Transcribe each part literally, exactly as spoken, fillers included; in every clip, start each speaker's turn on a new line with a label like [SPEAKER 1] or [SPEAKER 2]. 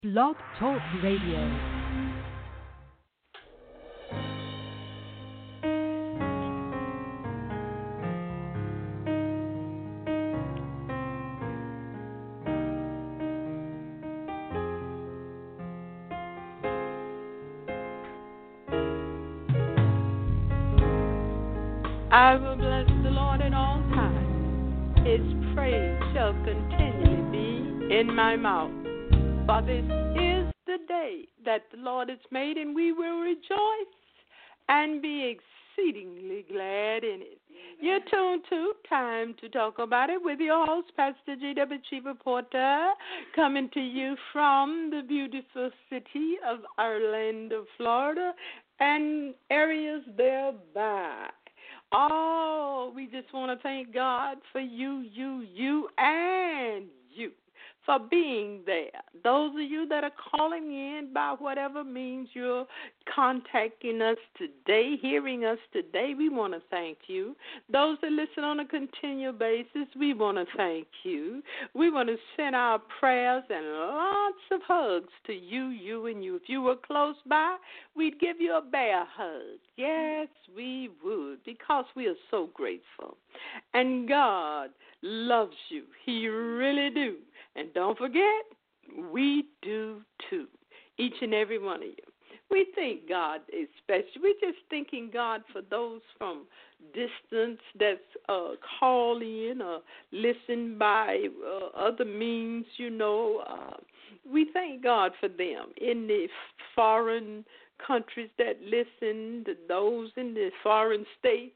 [SPEAKER 1] Blog Talk Radio.
[SPEAKER 2] I will bless the Lord at all times. His praise shall continually be in my mouth. For this is the day that the Lord has made, and we will rejoice and be exceedingly glad in it. You're tuned to Time to Talk About It with your host, Pastor G W. Chief Porter, coming to you from the beautiful city of Orlando, Florida, and areas thereby. Oh, we just want to thank God for you, you, you, and you for being there. Those of you that are calling in by whatever means you're contacting us today, hearing us today, we want to thank you. Those that listen on a continual basis, we want to thank you. We want to send our prayers and lots of hugs to you, you, and you. If you were close by, we'd give you a bear hug. Yes, we would, because we are so grateful. And God loves you. He really do. And don't forget, we do too, each and every one of you. We thank God especially. We're just thanking God for those from distance that's uh, call in or listen by uh, other means, you know. Uh, we thank God for them in the foreign countries that listen, to those in the foreign states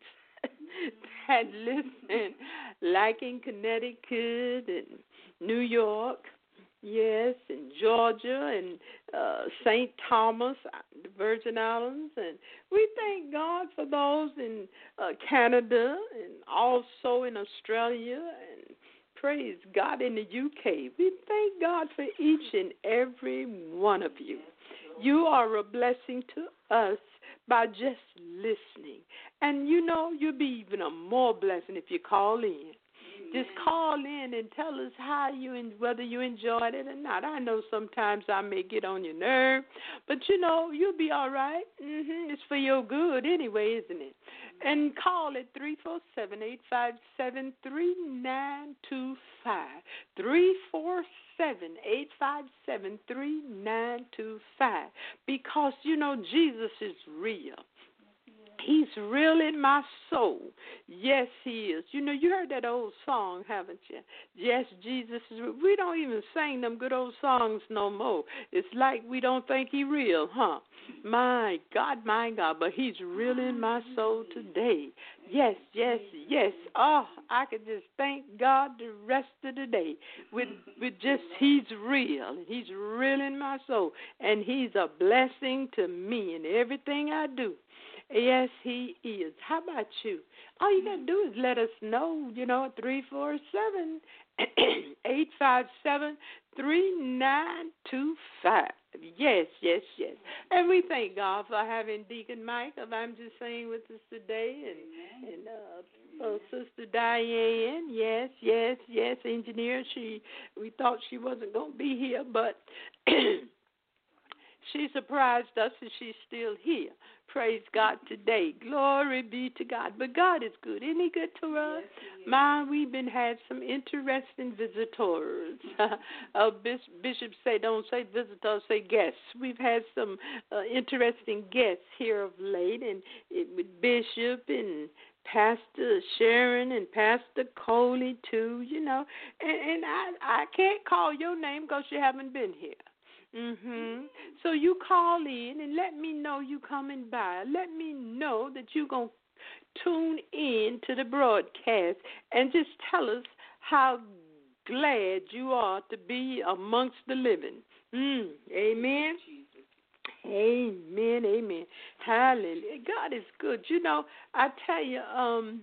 [SPEAKER 2] that listen, like in Connecticut and New York, yes, and Georgia and uh, Saint Thomas, the Virgin Islands. And we thank God for those in uh, Canada and also in Australia, and praise God in the U K. We thank God for each and every one of you. You are a blessing to us by just listening. And you know, you'll be even a more blessing if you call in. Just call in and tell us how you and whether you enjoyed it or not. I know sometimes I may get on your nerve, but you know, you'll be all right. Mm-hmm. It's for your good anyway, isn't it? And call at three four seven, eight five seven, three nine two five. three four seven, eight five seven, three nine two five. Because, you know, Jesus is real. He's real in my soul. Yes, he is. You know, you heard that old song, haven't you? Yes, Jesus is real. We don't even sing them good old songs no more. It's like we don't think he's real, huh? My God, my God, but he's real in my soul today. Yes, yes, yes. Oh, I could just thank God the rest of the day with, with just he's real. He's real in my soul, and he's a blessing to me in everything I do. Yes, he is. How about you? All you got to do is let us know, you know, at three four seven, eight five seven, three nine two five. Yes, yes, yes. And we thank God for having Deacon Mike of I'm Just Saying with us today, and, and uh, uh, Sister Diane. Yes, yes, yes, engineer. She, we thought she wasn't going to be here, but she surprised us, and she's still here. Praise God today. Glory be to God. But God is good. Isn't he good to us? Yes, my, we've been had some interesting visitors. uh, Bishop say, don't say visitors, say guests. We've had some uh, interesting guests here of late, and it, with Bishop and Pastor Sharon and Pastor Coley too, you know. And, and I, I can't call your name because you haven't been here. Mhm. So you call in and let me know you coming by. Let me know that you're going to tune in to the broadcast and just tell us how glad you are to be amongst the living. Mm. Amen. Amen. Amen. Hallelujah. God is good. You know, I tell you, um,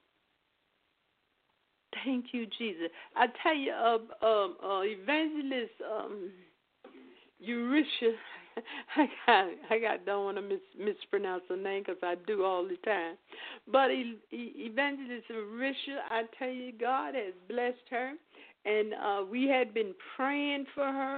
[SPEAKER 2] thank you, Jesus. I tell you, uh, um, uh, evangelist, um, Eurisha, I got, I got, don't want to mis, mispronounce her name because I do all the time. But e, e, Evangelist Eurisha, I tell you, God has blessed her, and uh, we had been praying for her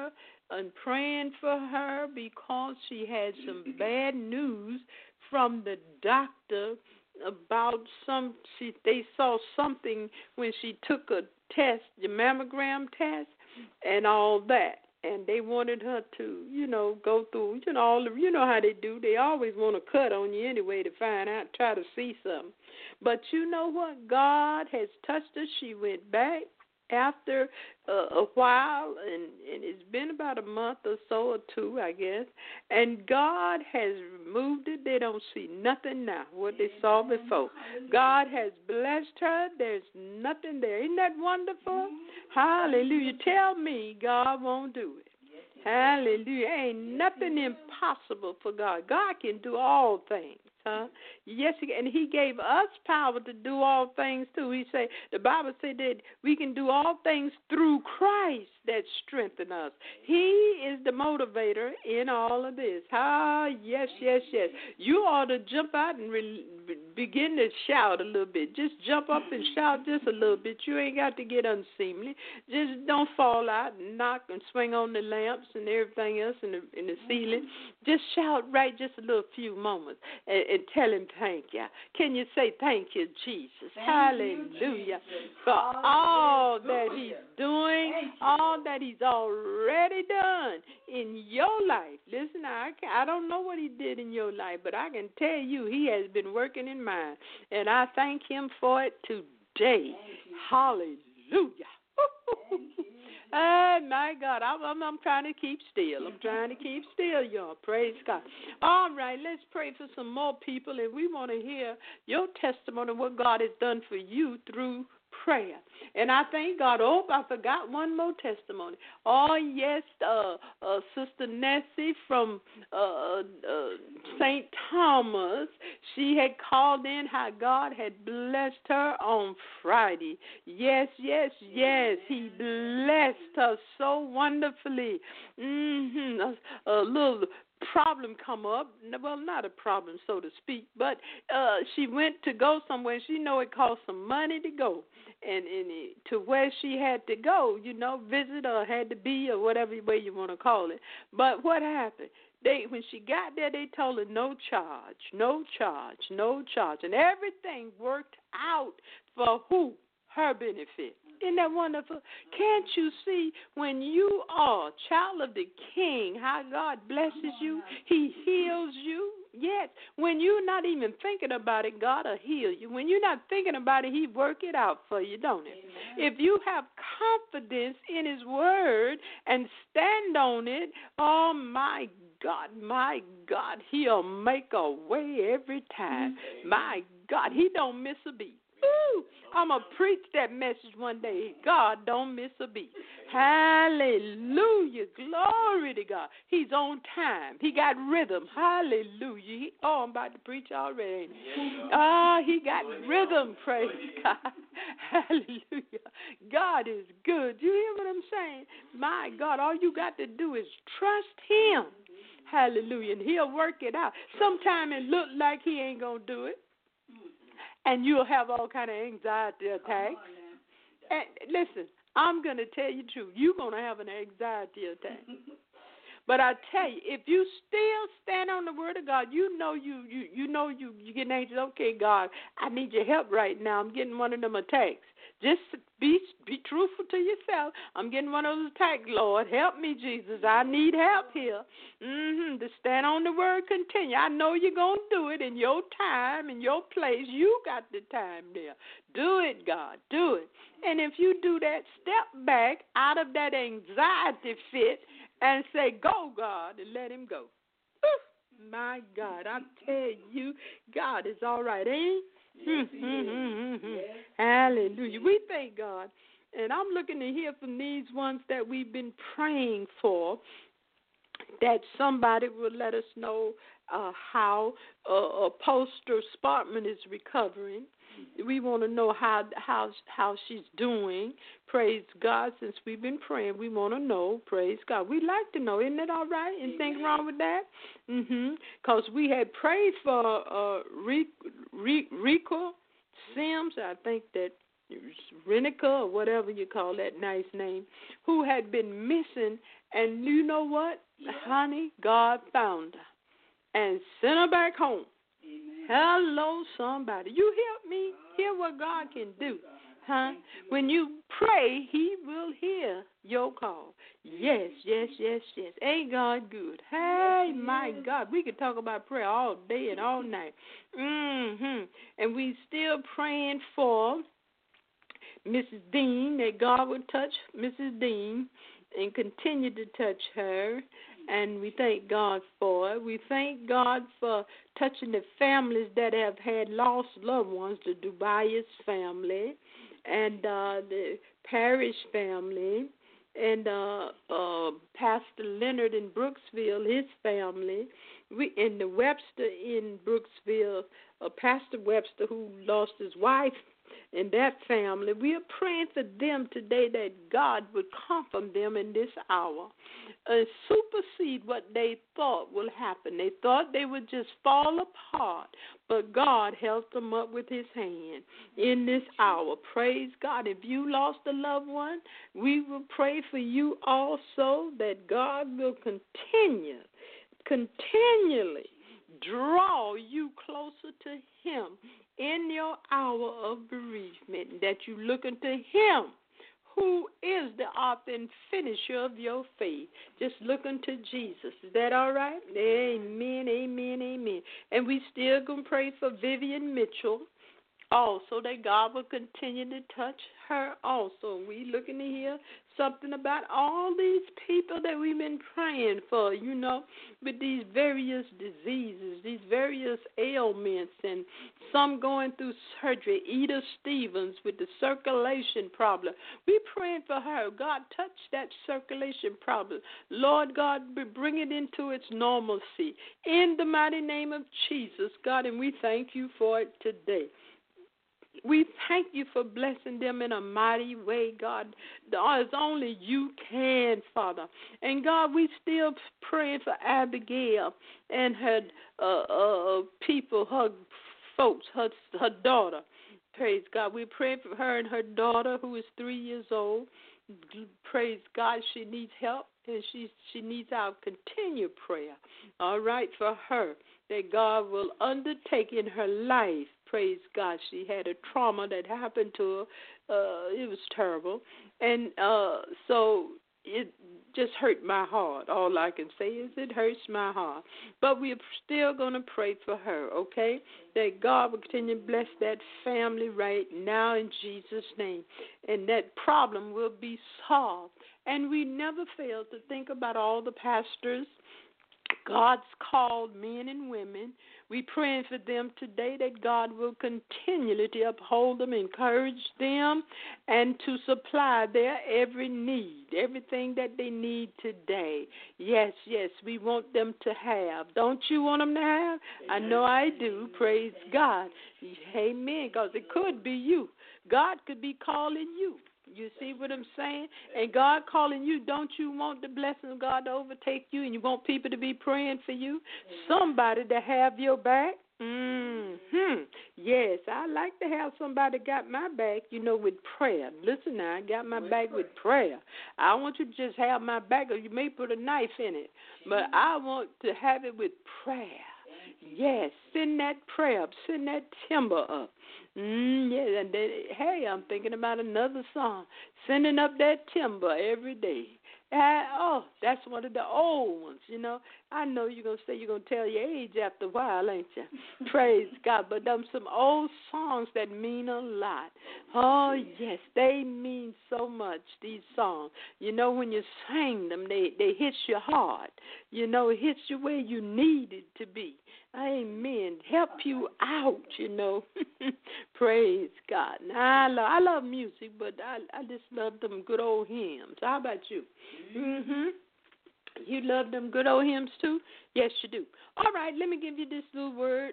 [SPEAKER 2] and praying for her because she had some bad news from the doctor about some, she, they saw something when she took a test, the mammogram test, and all that. And they wanted her to, you know, go through, you know, all the, you know how they do. They always want to cut on you anyway to find out, try to see something. But you know what? God has touched her. She went back after uh, a while, and, and it's been about a month or so or two, I guess, and God has removed it. They don't see nothing now, what they saw before. God has blessed her. There's nothing there. Isn't that wonderful? Hallelujah. Tell me God won't do it. Hallelujah. Ain't nothing impossible for God. God can do all things. Huh? Yes, and He gave us power to do all things too. He say the Bible said that we can do all things through Christ that strengthen us. He is the motivator in all of this. Ah, yes, yes, yes. You ought to jump out and re- begin to shout a little bit. Just jump up and shout just a little bit. You ain't got to get unseemly. Just don't fall out and knock and swing on the lamps and everything else in the in the ceiling. Just shout right just a little few moments and, and tell Him thank you. Can you say thank you, Jesus? Thank Hallelujah. You, Jesus. For all that He's doing, all that He's already done in your life. Listen, I, can, I don't know what He did in your life, but I can tell you He has been working in mine, and I thank Him for it today. Hallelujah. Oh, my God, I'm, I'm, I'm trying to keep still. I'm trying to keep still, y'all. Praise God. All right, let's pray for some more people, and we want to hear your testimony of what God has done for you through prayer. And I thank God. Oh, I forgot one more testimony. Oh, yes, uh, uh, Sister Nessie from uh, uh, Saint Thomas, she had called in how God had blessed her on Friday. Yes, yes, yes, He blessed her so wonderfully. Mm-hmm. A, a little problem come up, well, not a problem, so to speak, but uh, she went to go somewhere. She know it cost some money to go, and, and it, to where she had to go, you know, visit or had to be or whatever way you want to call it. But what happened? They when she got there, they told her no charge, no charge, no charge, and everything worked out for who? Her benefit. Isn't that wonderful? Can't you see when you are a child of the King, how God blesses you? He heals you. Yes. When you're not even thinking about it, God will heal you. When you're not thinking about it, He work it out for you, don't He? Amen. If you have confidence in His word and stand on it, oh, my God, my God, He'll make a way every time. Amen. My God, He don't miss a beat. Ooh, I'm going to preach that message one day. God don't miss a beat. Hallelujah. Glory to God. He's on time. He got rhythm. Hallelujah. He, oh, I'm about to preach already. Ah, oh, He got rhythm. Praise God. Hallelujah. God is good. You hear what I'm saying? My God, all you got to do is trust Him. Hallelujah. And He'll work it out. Sometimes it look like He ain't going to do it. And you'll have all kind of anxiety attacks. And listen, I'm going to tell you the truth. You're going to have an anxiety attack. But I tell you, if you still stand on the word of God, you know you you you know you you getting anxious. Okay, God, I need your help right now. I'm getting one of them attacks. Just be be truthful to yourself. I'm getting one of those attacks, Lord. Help me, Jesus. I need help here. Mm-hmm. To stand on the word, continue. I know you're going to do it in your time, in your place. You got the time there. Do it, God. Do it. And if you do that, step back out of that anxiety fit and say, go, God, and let Him go. Whew, my God, I tell you, God is all right, ain't He? Yes, he is. Yes. Hallelujah. We thank God. And I'm looking to hear from these ones that we've been praying for, that somebody will let us know uh, how uh, Poster Spartman is recovering. We want to know how how how she's doing. Praise God. Since we've been praying, we want to know. Praise God. We'd like to know. Isn't that all right? Anything wrong with that? Mm-hmm. Because we had prayed for uh, Rico Sims. I think that Renica, or whatever you call that nice name, who had been missing. And you know what? Yeah. Honey, God found her and sent her back home. Amen. Hello, somebody. You hear me? Hear what God can do. Huh? When you pray, he will hear your call. Yes, yes, yes, yes. Ain't God good? Hey, my God. We could talk about prayer all day and all night. Mm-hmm. And we still praying for Missus Dean, that God would touch Missus Dean and continue to touch her. And we thank God for it. We thank God for touching the families that have had lost loved ones, the Dubai's family and uh, the Parrish family, and uh, uh, Pastor Leonard in Brooksville, his family, we and the Webster in Brooksville, uh, Pastor Webster, who lost his wife, and that family. We are praying for them today that God would comfort them in this hour and supersede what they thought will happen. They thought they would just fall apart, but God held them up with his hand in this hour. Praise God. If you lost a loved one, we will pray for you also that God will continue, continually draw you closer to him in your hour of bereavement, that you look unto him who is the author and finisher of your faith. Just look unto Jesus. Is that all right? Amen, amen, amen. And we still going to pray for Vivian Mitchell also, that God will continue to touch her also. We looking to hear something about all these people that we've been praying for, you know, with these various diseases, these various ailments, and some going through surgery. Eda Stevens with the circulation problem. We praying for her. God, touch that circulation problem. Lord God, bring it into its normalcy. In the mighty name of Jesus, God, and we thank you for it today. We thank you for blessing them in a mighty way, God, as only you can, Father. And, God, we still praying for Abigail and her uh, uh, people, her folks, her, her daughter. Praise God. We pray for her and her daughter, who is three years old. Praise God. She needs help, and she, she needs our continued prayer, all right, for her, that God will undertake in her life. Praise God. She had a trauma that happened to her. Uh, it was terrible. And uh, so it just hurt my heart. All I can say is it hurts my heart. But we're still going to pray for her, okay? That God will continue to bless that family right now in Jesus' name. And that problem will be solved. And we never fail to think about all the pastors, God's called men and women. We praying for them today that God will continually to uphold them, encourage them, and to supply their every need, everything that they need today. Yes, yes, we want them to have. Don't you want them to have? I know I do. Praise God. Amen, because it could be you. God could be calling you. You see what I'm saying? And God calling you, don't you want the blessing of God to overtake you, and you want people to be praying for you? Somebody to have your back? Mm-hmm. Yes, I like to have somebody got my back, you know, with prayer. Listen now, I got my back with prayer. I want you to just have my back, or you may put a knife in it, but I want to have it with prayer. Yes, send that prayer up, send that timber up. Mm, yeah, and then, hey, I'm thinking about another song, sending up that timber every day. Uh, oh, that's one of the old ones, you know. I know you're going to say you're going to tell your age after a while, ain't you? Praise God. But them some old songs that mean a lot. Oh, yes, they mean so much, these songs. You know, when you sing them, they, they hit you hard. You know, it hits you where you need it to be. Amen. Help you out, you know. Praise God. Now, I love, I love music, but I, I just love them good old hymns. How about you? Mm-hmm. You love them good old hymns too? Yes, you do. All right, let me give you this little word.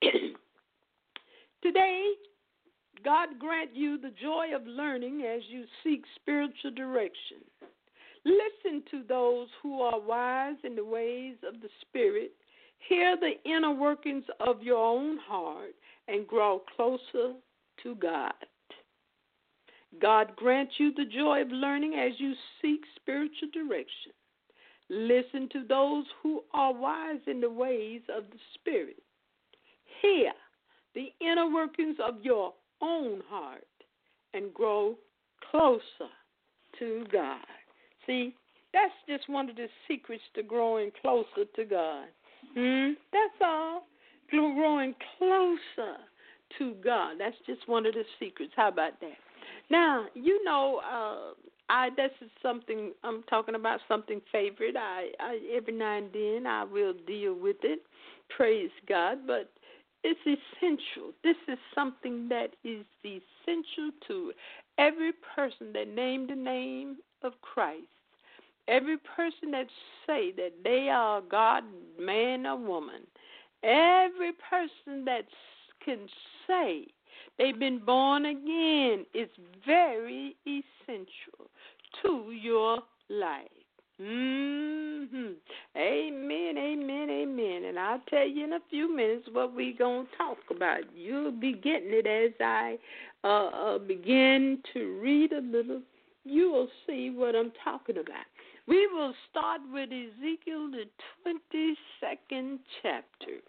[SPEAKER 2] Today, God grant you the joy of learning as you seek spiritual direction. Listen to those who are wise in the ways of the Spirit. Hear the inner workings of your own heart and grow closer to God. God grant you the joy of learning as you seek spiritual direction. Listen to those who are wise in the ways of the Spirit. Hear the inner workings of your own heart and grow closer to God. See, that's just one of the secrets to growing closer to God. Hmm? That's all. Growing closer to God. That's just one of the secrets. How about that? Now, you know, uh, I this is something I'm talking about, something favorite. I, I every now and then I will deal with it. Praise God. But it's essential. This is something that is essential to every person that named the name of Christ. Every person that say that they are God, man or woman. Every person that can say they've been born again is very essential to your life. Mm-hmm. Amen, amen, amen. And I'll tell you in a few minutes what we're going to talk about. You'll be getting it as I uh, uh, begin to read a little. You will see what I'm talking about. We will start with Ezekiel, the twenty-second chapter.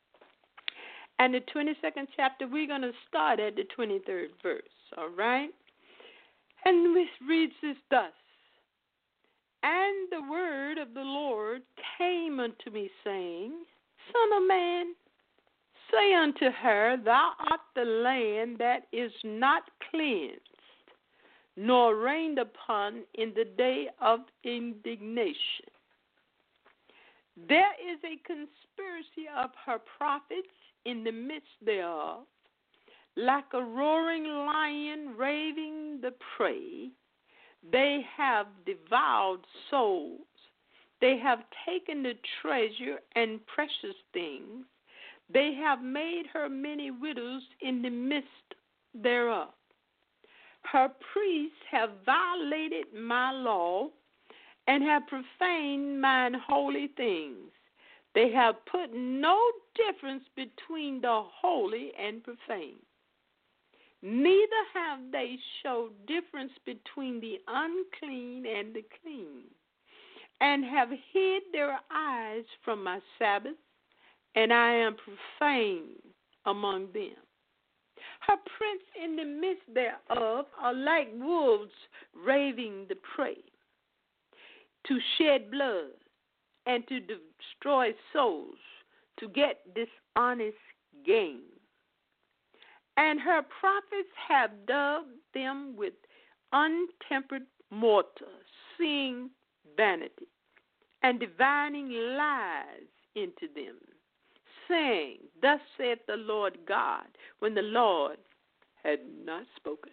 [SPEAKER 2] And the twenty-second chapter, we're going to start at the twenty-third verse, all right? And it reads this thus. And the word of the Lord came unto me, saying, Son of man, say unto her, Thou art the land that is not cleansed, nor rained upon in the day of indignation. There is a conspiracy of her prophets in the midst thereof, like a roaring lion raving the prey. They have devoured souls. They have taken the treasure and precious things. They have made her many widows in the midst thereof. Her priests have violated my law and have profaned mine holy things. They have put no difference between the holy and profane. Neither have they showed difference between the unclean and the clean, and have hid their eyes from my Sabbath, and I am profane among them. Her prince in the midst thereof are like wolves raving the prey, to shed blood and to destroy souls, to get dishonest gain. And her prophets have dubbed them with untempered mortar, seeing vanity, and divining lies into them, saying, Thus saith the Lord God, when the Lord had not spoken.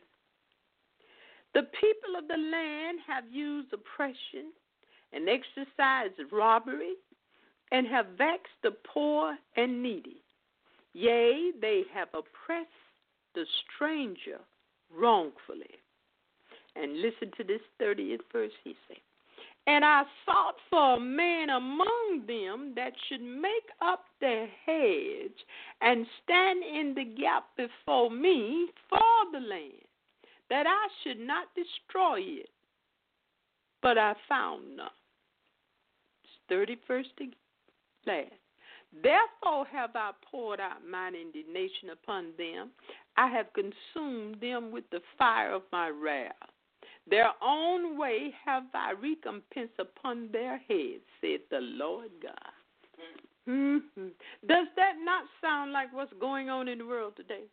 [SPEAKER 2] The people of the land have used oppression and exercised robbery, and have vexed the poor and needy. Yea, they have oppressed the stranger wrongfully. And listen to this thirtieth verse, he said. And I sought for a man among them that should make up their hedge and stand in the gap before me for the land, that I should not destroy it. But I found none. thirty-first last. Therefore have I poured out mine indignation upon them. I have consumed them with the fire of my wrath. Their own way have I recompensed upon their heads, said the Lord God. Mm-hmm. Does that not sound like what's going on in the world today?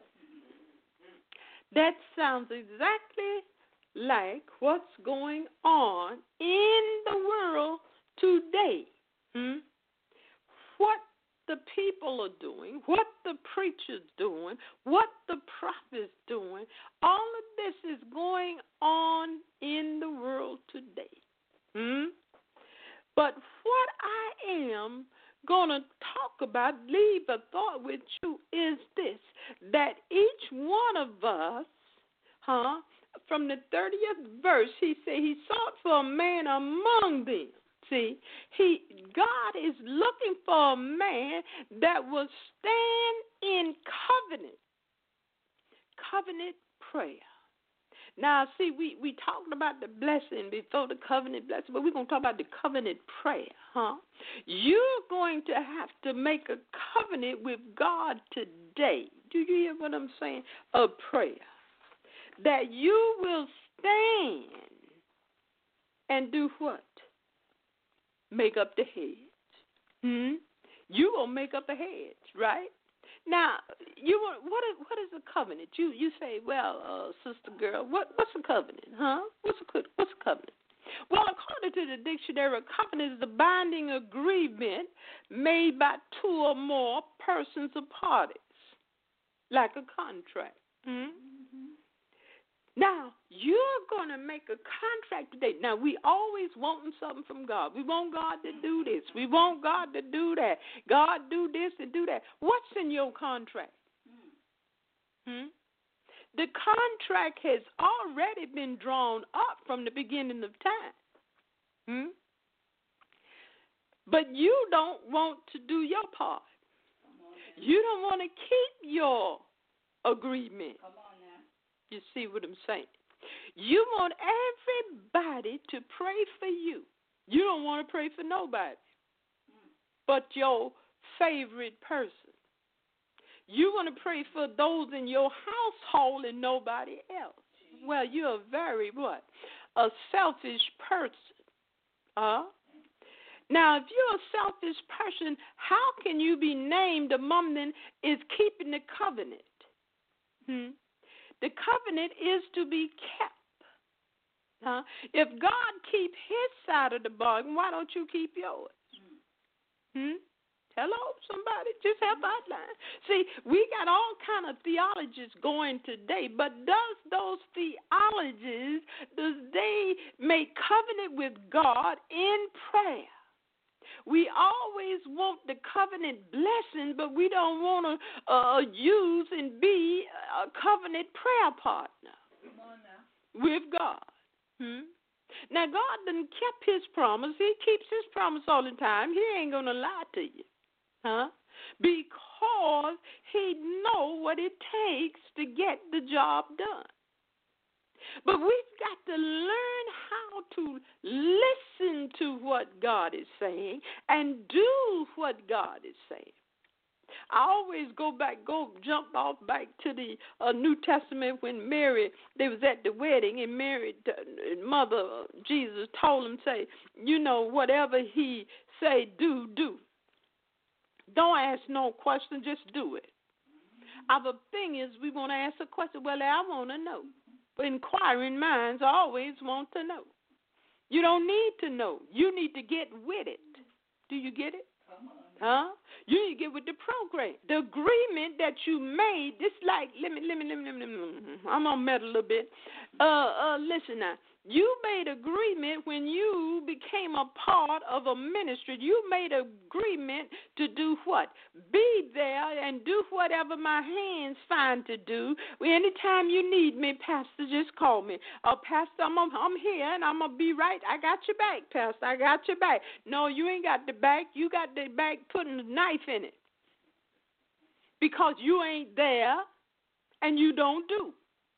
[SPEAKER 2] That sounds exactly like what's going on in the world today. Hmm? What the people are doing, what the preacher's doing, what the prophet's doing, all of this is going on in the world today. Hmm? But what I am going to talk about, leave a thought with you, is this, that each one of us, huh, from the thirtieth verse, he said he sought for a man among them. See, he God is looking for a man that will stand in covenant, covenant prayer, Now, see, we, we talked about the blessing before the covenant blessing, but we're going to talk about the covenant prayer, huh? You're going to have to make a covenant with God today. Do you hear what I'm saying? A prayer. That you will stand and do what? Make up the hedge. Hmm? You will make up a hedge, right? Now, you want, what is what is a covenant? You you say, well, uh, sister girl, what what's a covenant, huh? What's a what's a covenant? Well, according to the dictionary, a covenant is a binding agreement made by two or more persons or parties, like a contract. Hmm? Now, you're going to make a contract today. Now, we always wanting something from God. We want God to do this. We want God to do that. God do this and do that. What's in your contract? Hmm? The contract has already been drawn up from the beginning of time. Hmm? But you don't want to do your part. You don't want to keep your agreement. You see what I'm saying? You want everybody to pray for you. You don't want to pray for nobody but your favorite person. You want to pray for those in your household and nobody else. Well, you're a very what? A selfish person. Huh? Now, if you're a selfish person, how can you be named among them is keeping the covenant? Hmm? The covenant is to be kept. Huh? If God keep his side of the bargain, why don't you keep yours? Hmm? Hello, somebody, just help outline. See, we got all kind of theologies going today, but does those theologies, does they make covenant with God in prayer? We always want the covenant blessing, but we don't want to uh, use and be a covenant prayer partner with God. Hmm? Now, God done kept his promise. He keeps his promise all the time. He ain't going to lie to you. Huh? Because he know what it takes to get the job done. But we've got to learn how to listen to what God is saying and do what God is saying. I always go back, go jump off back to the uh, New Testament when Mary, they was at the wedding, and Mary, uh, mother Jesus, told him, say, you know, whatever he say, do, do. Don't ask no question, just do it. Our thing is we want to ask a question, well, I want to know. Inquiring minds always want to know. You don't need to know. You need to get with it. Do you get it? Huh? You need to get with the program. The agreement that you made, this like, let me, let me, let me, let me, let me I'm going to meddle a little bit. Uh, uh, listen now. You made agreement when you became a part of a ministry. You made agreement to do what? Be there and do whatever my hands find to do. Anytime you need me, Pastor, just call me. Uh, Pastor, I'm, I'm here and I'm going to be right. I got your back, Pastor. I got your back. No, you ain't got the back. You got the back putting a knife in it. Because you ain't there and you don't do.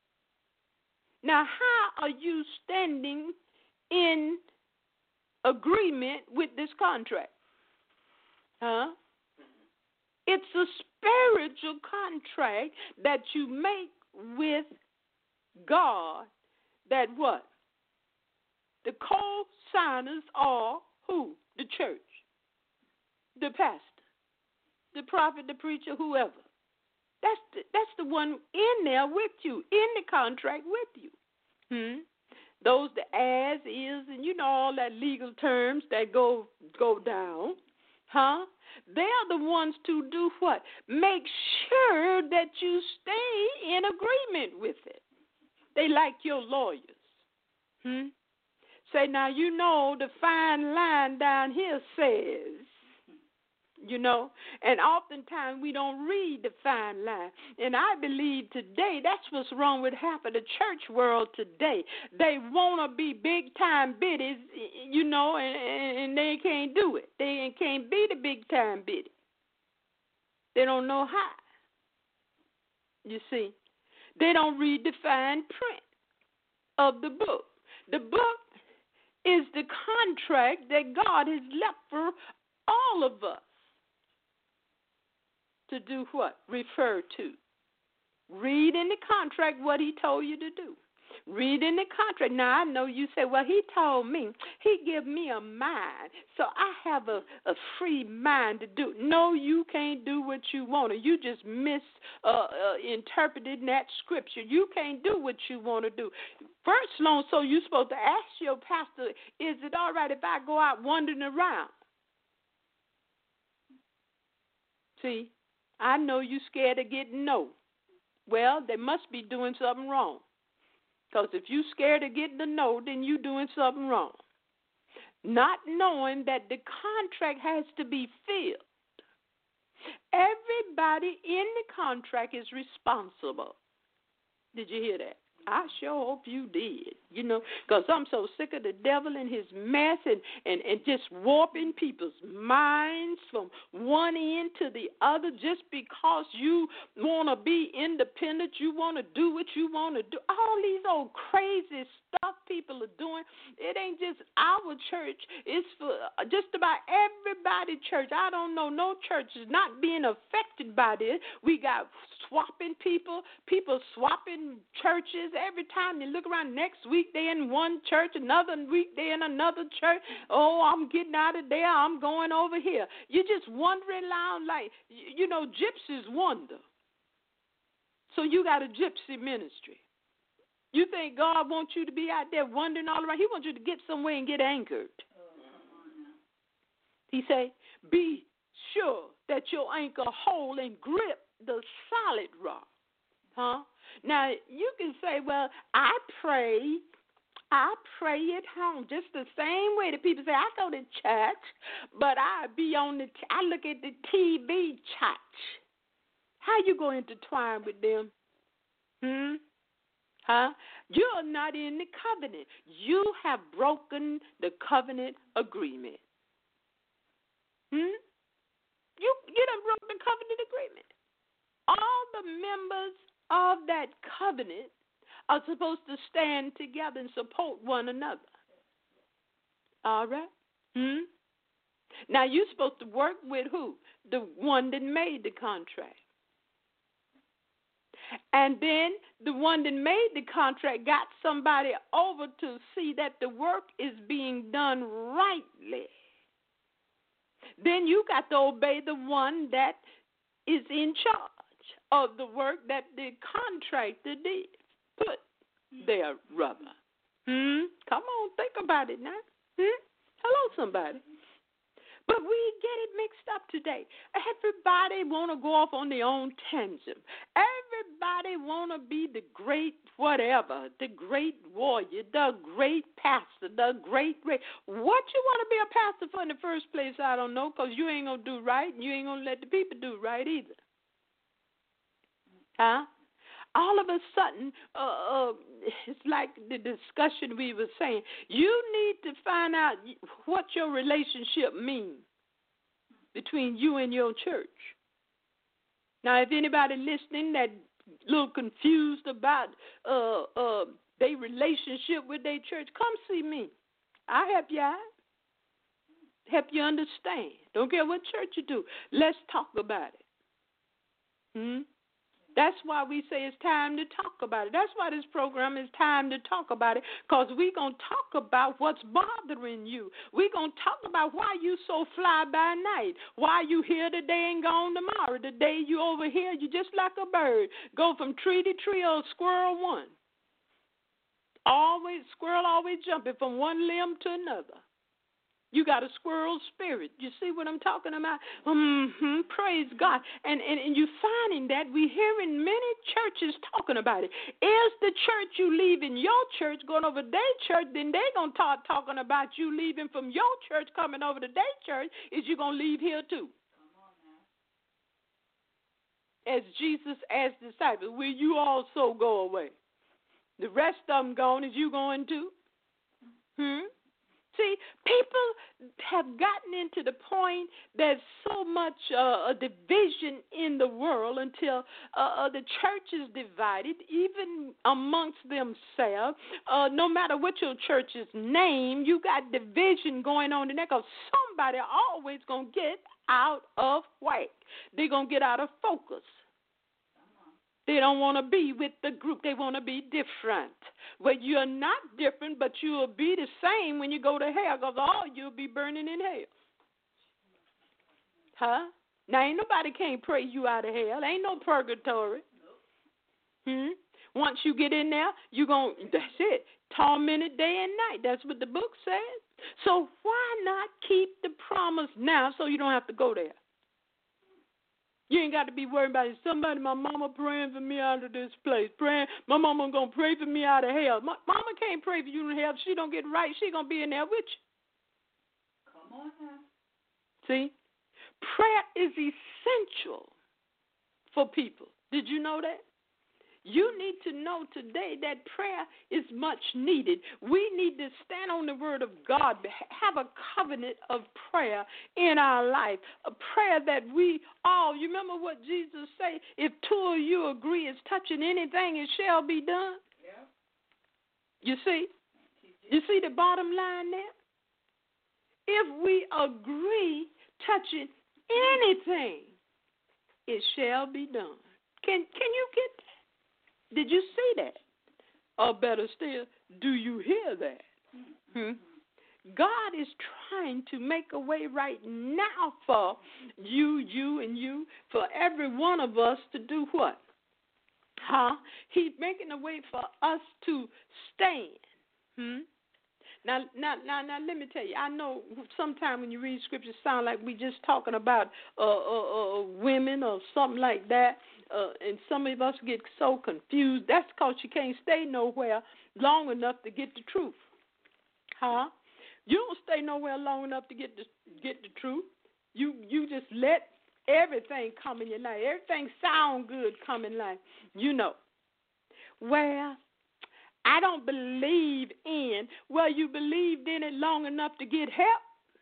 [SPEAKER 2] Now, how are you standing in agreement with this contract? Huh? It's a spiritual contract that you make with God that what? The co-signers are who? The church, the pastor, the prophet, the preacher, whoever. That's the, that's the one in there with you, in the contract with you. Hmm? Those the as, is, and you know all that legal terms that go go down. Huh? They're the ones to do what? Make sure that you stay in agreement with it. They like your lawyers. Hmm? Say, now you know the fine line down here says, you know, and oftentimes we don't read the fine line. And I believe today that's what's wrong with half of the church world today. They want to be big-time biddies, you know, and, and they can't do it. They can't be the big-time biddy. They don't know how, you see. They don't read the fine print. of the book. The book is the contract that God has left for all of us to do what? Refer to. Read in the contract what he told you to do. Read in the contract. Now, I know you say, well, he told me. He gave me a mind, so I have a, a free mind to do. No, you can't do what you want to. You just misinterpreted uh, uh, that scripture. You can't do what you want to do. First, long, so you're supposed to ask your pastor, is it all right if I go out wandering around? See, I know you're scared of getting no. Well, they must be doing something wrong. Because if you're scared of getting a no, then you're doing something wrong. Not knowing that the contract has to be filled. Everybody in the contract is responsible. Did you hear that? I sure hope you did, you know, because I'm so sick of the devil and his mess and, and, and just warping people's minds from one end to the other just because you want to be independent, you want to do what you want to do. All these old crazy stuff people are doing, it ain't just our church. It's for just about everybody church. I don't know no church is not being affected by this. We got swapping people, people swapping churches. Every time you look around, next week they're in one church, another week they're in another church. Oh, I'm getting out of there, I'm going over here. You're just wandering around like, you know, gypsies wander. So you got a gypsy ministry. You think God wants you to be out there wandering all around? He wants you to get somewhere and get anchored. He say, be sure that your anchor hold and grip the solid rock. Huh? Now, you can say, well, I pray, I pray at home, just the same way that people say, I go to church, but I be on the, t- I look at the T V church. How you going to intertwine with them? Hmm? Huh? You're not in the covenant. You have broken the covenant agreement. Hmm? You, you done broke the covenant agreement. All the members of that covenant are supposed to stand together and support one another. All right? Hmm? Now, you're supposed to work with who? The one that made the contract. And then the one that made the contract got somebody over to see that the work is being done rightly. Then you got to obey the one that is in charge of the work that the contractor did. Put there, rubber. Hmm? Come on, think about it now. Hmm? Hello, somebody. But we get it mixed up today. Everybody want to go off on their own tangent. Everybody want to be the great whatever, the great warrior, the great pastor, the great, great. What you want to be a pastor for in the first place, I don't know, because you ain't going to do right and you ain't going to let the people do right either. Huh? All of a sudden, uh, uh, it's like the discussion we were saying. You need to find out what your relationship means between you and your church. Now, if anybody listening that a little confused about uh, uh, their relationship with their church, come see me. I'll help you out. Help you understand. Don't care what church you do. Let's talk about it. Hmm? That's why we say it's time to talk about it. That's why this program is time to talk about it, because we're going to talk about what's bothering you. We're going to talk about why you so fly by night, why you here today and gone tomorrow. The day you over here, you just like a bird. Go from tree to tree or squirrel one. Always, squirrel always jumping from one limb to another. You got a squirrel spirit. You see what I'm talking about? Mm-hmm. Praise God. And, and and you're finding that we're hearing many churches talking about it. Is the church you leaving your church going over their church, then they're going to start talking about you leaving from your church coming over to their church. Is you going to leave here too? As Jesus asked the disciples, will you also go away? The rest of them gone. Is you going too? Hmm? See, people have gotten into the point there's so much uh, a division in the world until uh, uh, the church is divided, even amongst themselves. Uh, no matter what your church's name, you got division going on in there because somebody always going to get out of whack. They're going to get out of focus. They don't want to be with the group. They want to be different. Well, you're not different, but you'll be the same when you go to hell because all you'll be burning in hell. Huh? Now, ain't nobody can't pray you out of hell. Ain't no purgatory. Hmm? Once you get in there, you're going to, that's it, tormented day and night. That's what the book says. So why not keep the promise now so you don't have to go there? You ain't got to be worried about it. Somebody, my mama praying for me out of this place. Praying, my mama going to pray for me out of hell. My, mama can't pray for you in hell. If she don't get right, she going to be in there with you. Come on now. See? Prayer is essential for people. Did you know that? You need to know today that prayer is much needed. We need to stand on the word of God, have a covenant of prayer in our life, a prayer that we all, you remember what Jesus said, if two of you agree is touching anything, it shall be done. Yeah. You see? You see the bottom line there? If we agree touching anything, it shall be done. Can can you get that? Did you see that? Or better still, do you hear that? Hmm? God is trying to make a way right now for you, you, and you, for every one of us to do what? Huh? He's making a way for us to stand. Hmm? Now, now, now, now, let me tell you, I know sometimes when you read scripture, it sounds like we just talking about uh, uh, uh, women or something like that, uh, and some of us get so confused. That's because you can't stay nowhere long enough to get the truth. Huh? You don't stay nowhere long enough to get the, get the truth. You, you just let everything come in your life. Everything sound good come in life. You know. Well, I don't believe in. Well, you believed in it long enough to get help.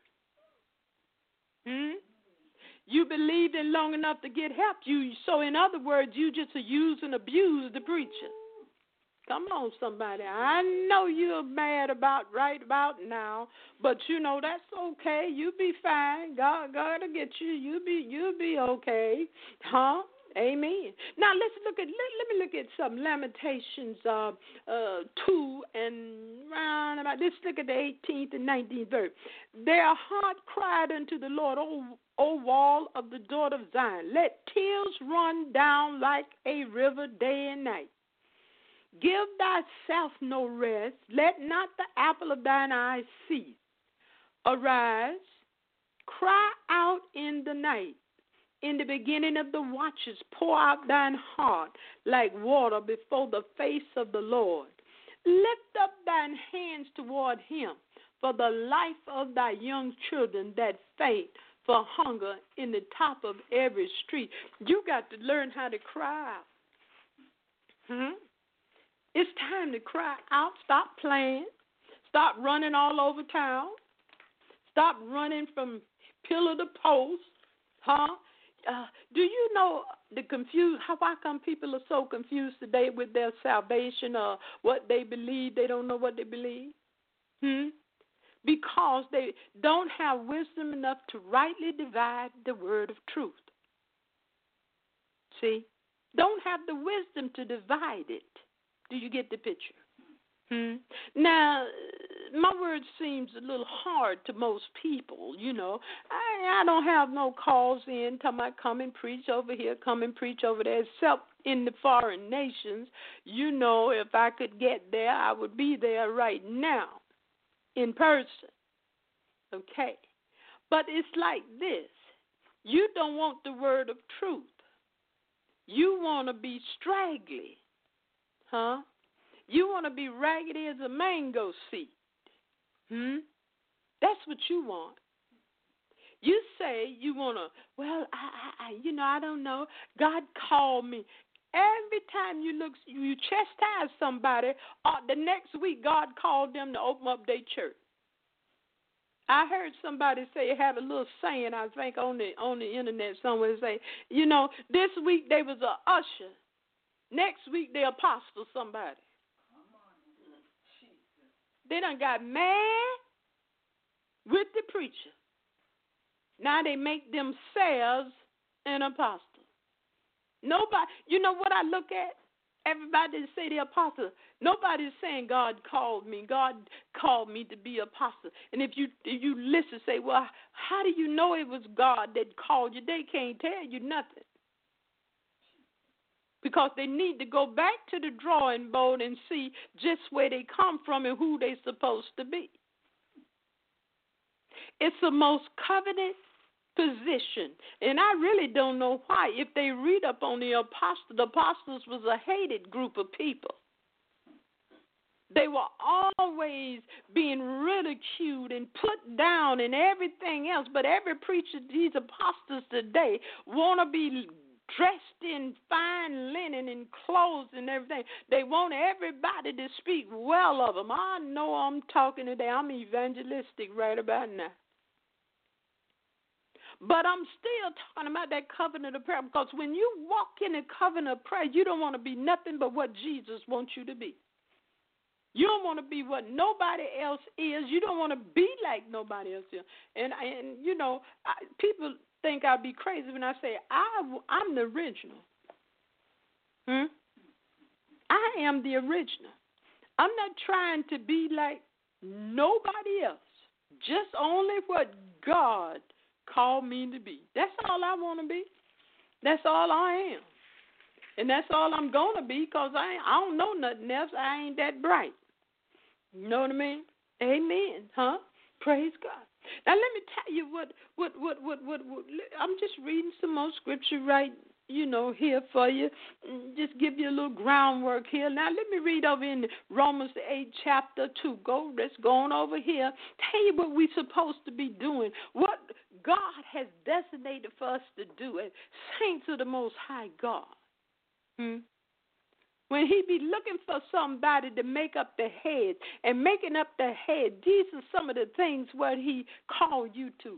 [SPEAKER 2] Hmm? You believed in long enough to get help. You so in other words, you just use and abuse the preacher. Come on, somebody. I know you're mad about right about now, but you know that's okay. You'll be fine. God, God will get you. You'll be, you'll be okay, huh? Amen. Now let's look at. Let, let me look at some Lamentations uh, uh, two and round about. Let's look at the eighteenth and nineteenth verse. Their heart cried unto the Lord, O, o wall of the daughter of Zion, let tears run down like a river day and night. Give thyself no rest. Let not the apple of thine eye cease. Arise, cry out in the night. In the beginning of the watches, pour out thine heart like water before the face of the Lord. Lift up thine hands toward him for the life of thy young children that faint for hunger in the top of every street. You got to learn how to cry out. Hmm? It's time to cry out. Stop playing. Stop running all over town. Stop running from pillar to post. Huh? Uh, do you know the confused? How why come people are so confused today with their salvation or what they believe? They don't know what they believe. Hmm? Because they don't have wisdom enough to rightly divide the word of truth. See? Don't have the wisdom to divide it. Do you get the picture? Hmm. Now, my word seems a little hard to most people, you know. I, I don't have no calls in talking about come and preach over here, come and preach over there, except in the foreign nations. You know, if I could get there, I would be there right now in person. Okay? But it's like this. You don't want the word of truth. You want to be straggly. Huh? You want to be raggedy as a mango seed. Hmm? That's what you want. You say you want to, well, I, I, you know, I don't know. God called me. Every time you look, you chastise somebody, uh, the next week God called them to open up their church. I heard somebody say, had a little saying, I think, on the on the internet somewhere, say, you know, this week they was a usher. Next week they apostle somebody. They done got mad with the preacher. Now they make themselves an apostle. Nobody, you know what I look at? Everybody say the apostle. Nobody's saying God called me. God called me to be apostle. And if you if you listen, say, well, how do you know it was God that called you? They can't tell you nothing. Because they need to go back to the drawing board and see just where they come from and who they're supposed to be. It's the most coveted position. And I really don't know why. If they read up on the apostles, the apostles was a hated group of people. They were always being ridiculed and put down and everything else. But every preacher, these apostles today, want to be dressed in fine linen and clothes and everything. They want everybody to speak well of them. I know I'm talking today. I'm evangelistic right about now. But I'm still talking about that covenant of prayer, because when you walk in the covenant of prayer, you don't want to be nothing but what Jesus wants you to be. You don't want to be what nobody else is. You don't want to be like nobody else is. And, and you know, I, people think I'd be crazy when I say I, I'm the original. Hmm? I am the original. I'm not trying to be like nobody else, just only what God called me to be. That's all I want to be. That's all I am. And that's all I'm going to be, because I, I don't know nothing else. I ain't that bright. You know what I mean? Amen, huh? Praise God. Now, let me tell you what, what, what, what, what, what I'm just reading some more scripture right, you know, here for you. Just give you a little groundwork here. Now, let me read over in Romans the eighth chapter two. Go, let's go on over here. Tell you what we're supposed to be doing. What God has designated for us to do as saints of the Most High God. Hmm? When he be looking for somebody to make up the head and making up the head, these are some of the things what he called you to.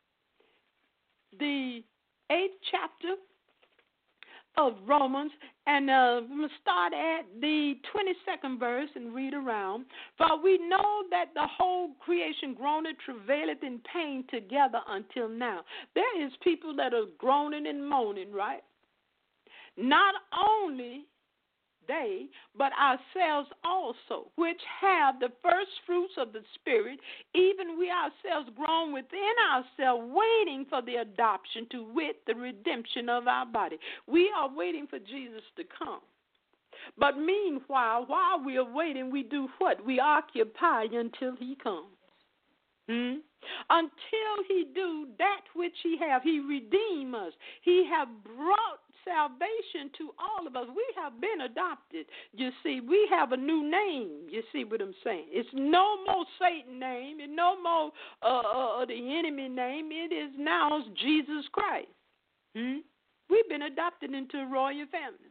[SPEAKER 2] The eighth chapter of Romans, and uh, I'm going to start at the twenty-second verse and read around. For we know that the whole creation groaneth, travaileth in pain together until now. There is people that are groaning and moaning, right? Not only they, but ourselves also, which have the first fruits of the Spirit, even we ourselves groan within ourselves, waiting for the adoption, to wit, the redemption of our body. We are waiting for Jesus to come. But meanwhile, while we are waiting, we do what? We occupy until he comes. Hmm? Until he do that which he have. He redeem us. He have brought salvation to all of us. We have been adopted. You see, we have a new name. You see what I'm saying? It's no more Satan name and no more uh, uh, the enemy name. It is now Jesus Christ. Hmm? We've been adopted into a royal family.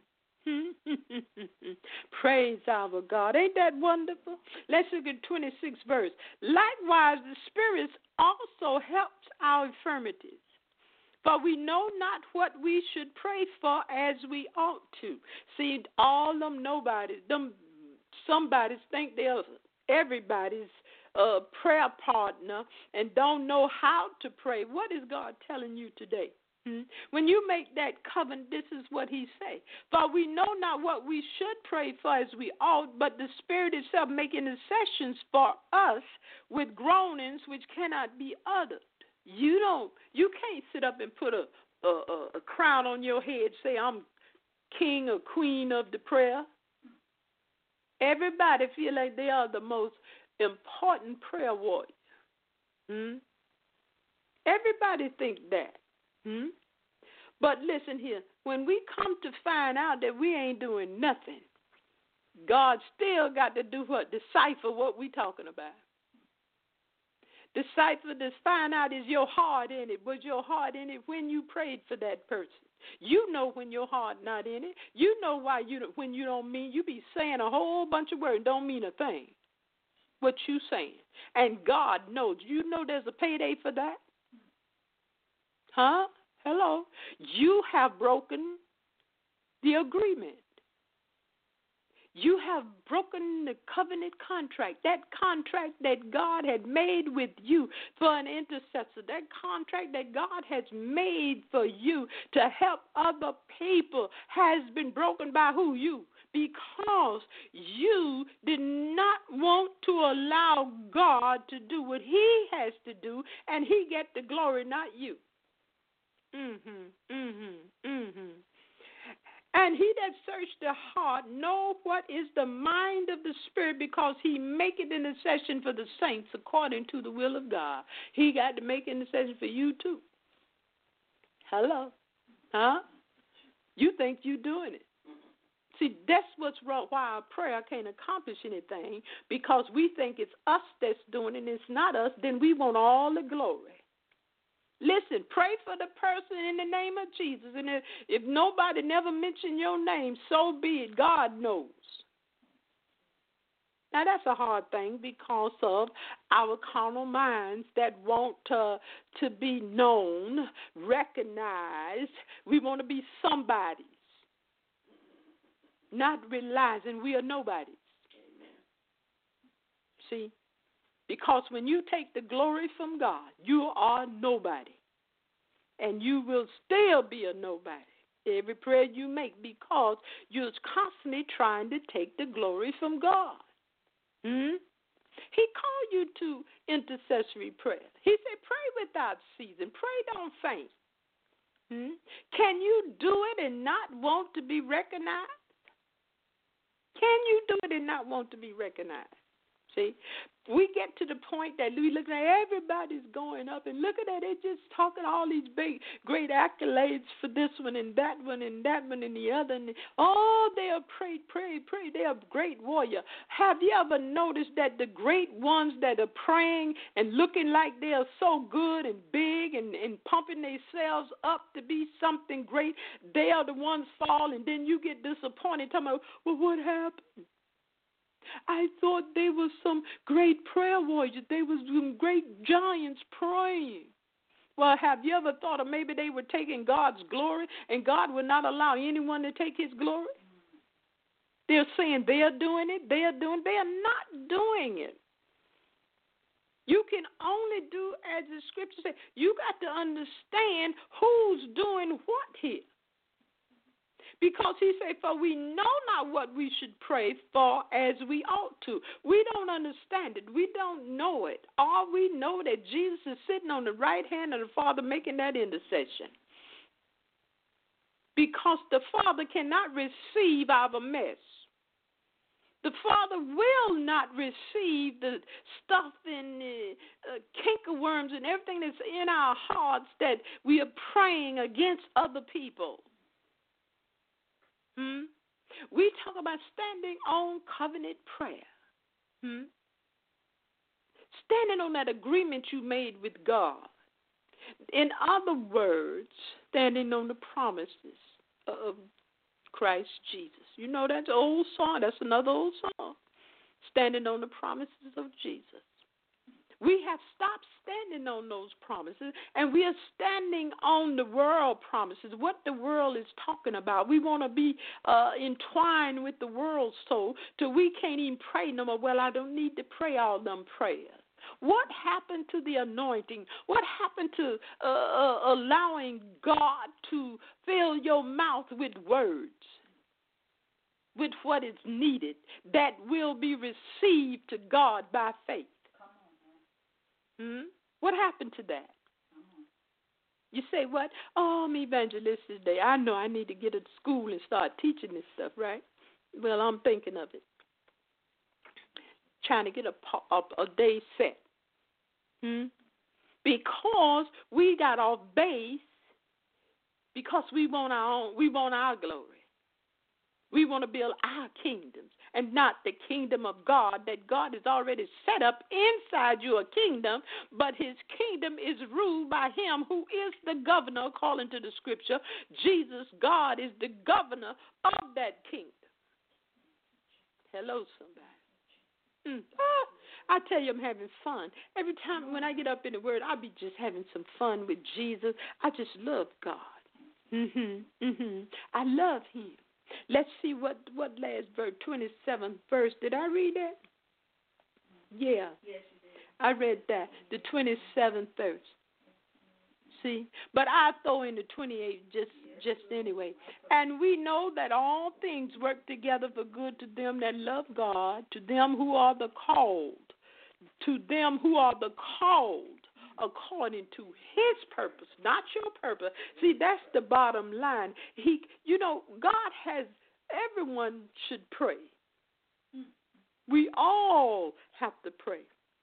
[SPEAKER 2] Praise our God. Ain't that wonderful? Let's look at twenty-sixth verse. Likewise, the Spirit also helps our infirmities. For we know not what we should pray for as we ought to. See, all them nobodies, them somebodies think they're everybody's uh, prayer partner and don't know how to pray. What is God telling you today? Hmm? When you make that covenant, this is what he say. For we know not what we should pray for as we ought, but the Spirit itself making intercessions for us with groanings which cannot be uttered. You don't, you can't sit up and put a, a, a crown on your head, say I'm king or queen of the prayer. Everybody feel like they are the most important prayer warrior. Hmm? Everybody think that. Hmm? But listen here, when we come to find out that we ain't doing nothing, God still got to do what? Decipher what we talking about. Decipher, to find out, is your heart in it? Was your heart in it when you prayed for that person? You know when your heart not in it. You know why you when you don't mean, you be saying a whole bunch of words, don't mean a thing. what you saying. And God knows. You know there's a payday for that? Huh? Hello? You have broken the agreement. You have broken the covenant contract, that contract that God had made with you for an intercessor, that contract that God has made for you to help other people has been broken by who? You. Because you did not want to allow God to do what he has to do, and he get the glory, not you. Mm-hmm, mm-hmm, mm-hmm. And he that searched the heart know what is the mind of the Spirit, because he maketh intercession for the saints according to the will of God. He got to make intercession for you too. Hello? Huh? You think you're doing it. See, that's what's wrong, why our prayer can't accomplish anything, because we think it's us that's doing it and it's not us. Then we want all the glory. Listen, pray for the person in the name of Jesus. And if, if nobody never mentioned your name, so be it. God knows. Now, that's a hard thing because of our carnal minds that want to, to be known, recognized. We want to be somebodies, not realizing we are nobodies. See? Because when you take the glory from God, you are nobody. And you will still be a nobody. Every prayer you make, because you're constantly trying to take the glory from God. Hmm? He called you to intercessory prayer. He said, pray without ceasing. Pray, don't faint. Hmm? Can you do it and not want to be recognized? Can you do it and not want to be recognized? See, we get to the point that we look at everybody's going up and look at that. They're just talking all these big, great accolades for this one and that one and that one and the other. And oh, they are pray, pray, pray. They are great warrior. Have you ever noticed that the great ones that are praying and looking like they are so good and big and, and pumping themselves up to be something great, they are the ones fall, and then you get disappointed talking about, well, what happened? I thought they were some great prayer warriors. They were some great giants praying. Well, have you ever thought of maybe they were taking God's glory and God would not allow anyone to take his glory? They're saying they're doing it. They're doing it. They are not doing it. You can only do as the scripture says. You got to understand who's doing what here. Because he said, for we know not what we should pray for as we ought to. We don't understand it. We don't know it. All we know that Jesus is sitting on the right hand of the Father making that intercession. Because the Father cannot receive our mess. The Father will not receive the stuff and the uh, cankerworms and everything that's in our hearts that we are praying against other people. Hmm? We talk about standing on covenant prayer. Hmm? Standing on that agreement you made with God. In other words, standing on the promises of Christ Jesus. You know that's an old song. That's another old song. Standing on the promises of Jesus. We have stopped standing on those promises, and we are standing on the world promises, what the world is talking about. We want to be uh, entwined with the world so till we can't even pray no more. Well, I don't need to pray all them prayers. What happened to the anointing? What happened to uh, uh, allowing God to fill your mouth with words, with what is needed that will be received to God by faith? Hmm? What happened to that? You say what? Oh, I'm evangelist today. I know I need to get to school and start teaching this stuff, right? Well, I'm thinking of it. Trying to get a, a, a day set. Hmm? Because we got off base because we want our own, we want our glory. We want to build our kingdoms and not the kingdom of God that God has already set up inside your kingdom, but his kingdom is ruled by him who is the governor, according to the scripture. Jesus, God, is the governor of that kingdom. Hello, somebody. Mm. Ah, I tell you, I'm having fun. Every time when I get up in the Word, I'll be just having some fun with Jesus. I just love God. Mhm, mhm. I love Him. Let's see what what last verse, twenty-seventh verse. Did I read that? Yeah. Yes, you did. I read that, the twenty-seventh verse. See, but I throw in the twenty-eighth just just anyway. And we know that all things work together for good to them that love God, to them who are the called, to them who are the called according to His purpose, not your purpose. See, that's the bottom line. He, you know, God has, everyone should pray. We all have to pray.